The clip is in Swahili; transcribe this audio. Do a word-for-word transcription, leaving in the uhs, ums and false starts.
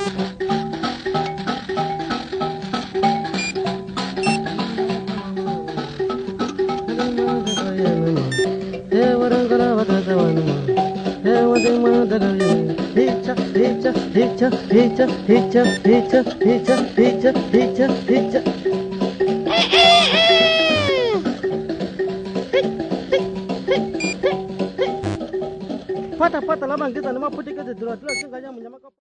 Pata pata labda ngiza ni maputi kazi dura dura singa nyamu nyamaka.